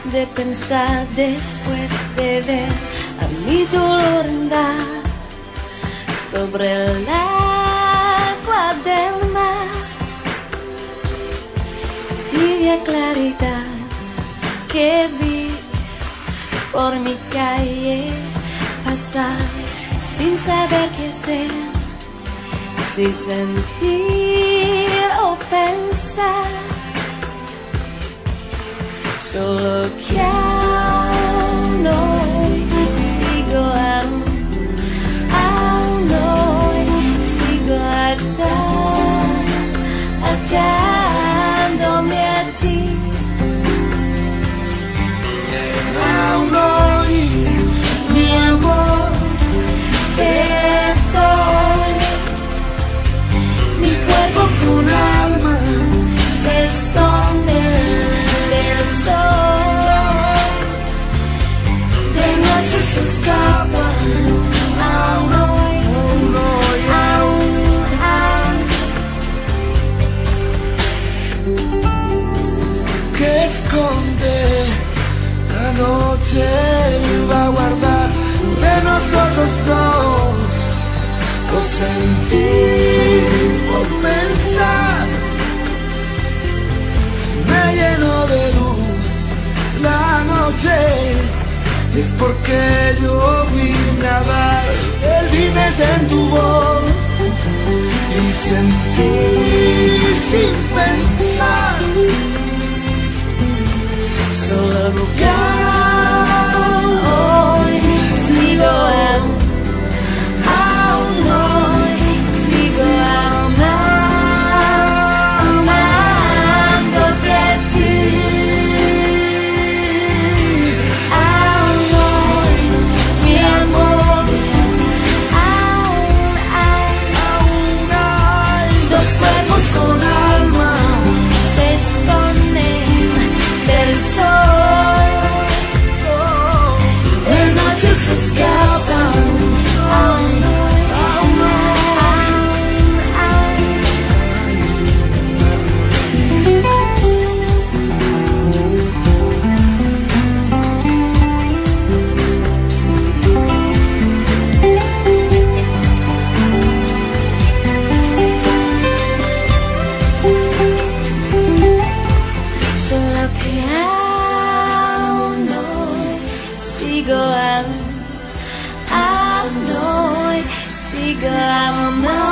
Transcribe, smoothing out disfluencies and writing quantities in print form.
de pensar después de ver a mi dolor andar sobre el agua del mar. Tibia claridad que vi por mi calle pasar sin saber qué hacer, si sentir o pensar. Solo que aún hoy sigo aún hoy sigo atándome a ti. Aún hoy, mi amor, te doy. Mi cuerpo con alma se esconde del sol, de noche se escapa. Aún hoy, aún. Que esconde la noche va a guardar de nosotros dos, lo sentir por pensar. Si me lleno de luz la noche, es porque yo vine a dar el vives en tu voz y sentir sin pensar. Solo que hoy sigo aún hoy sigo amándote a ti. Aún hoy, mi amor, aún hay dos cuerpos con alma Se esconden del sol. de noche se escapan. Aún hoy. Solo que aún hoy sigo aún hoy sigo amando.